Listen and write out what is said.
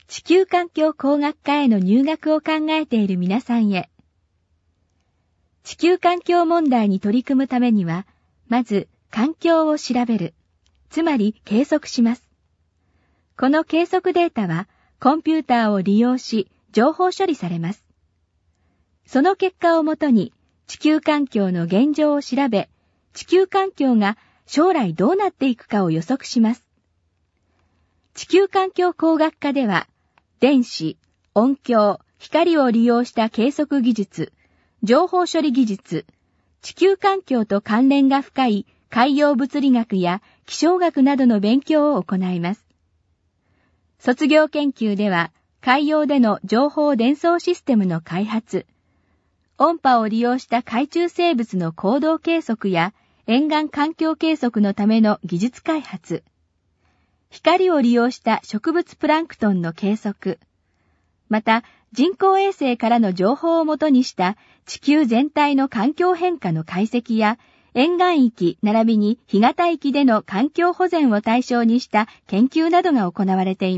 地球環境工学科への入学を考えている皆さんへ。地球環境問題に取り組むためには、まず環境を調べる、つまり計測します。この計測データはコンピューターを利用し情報処理されます。その結果をもとに地球環境の現状を調べ、地球環境が将来どうなっていくかを予測します。地球環境工学科では、電子、音響、光を利用した計測技術、情報処理技術、地球環境と関連が深い海洋物理学や気象学などの勉強を行います。卒業研究では、海洋での情報伝送システムの開発、音波を利用した海中生物の行動計測や沿岸環境計測のための技術開発、光を利用した植物プランクトンの計測、また人工衛星からの情報をもとにした地球全体の環境変化の解析や沿岸域並びに干潟域での環境保全を対象にした研究などが行われています。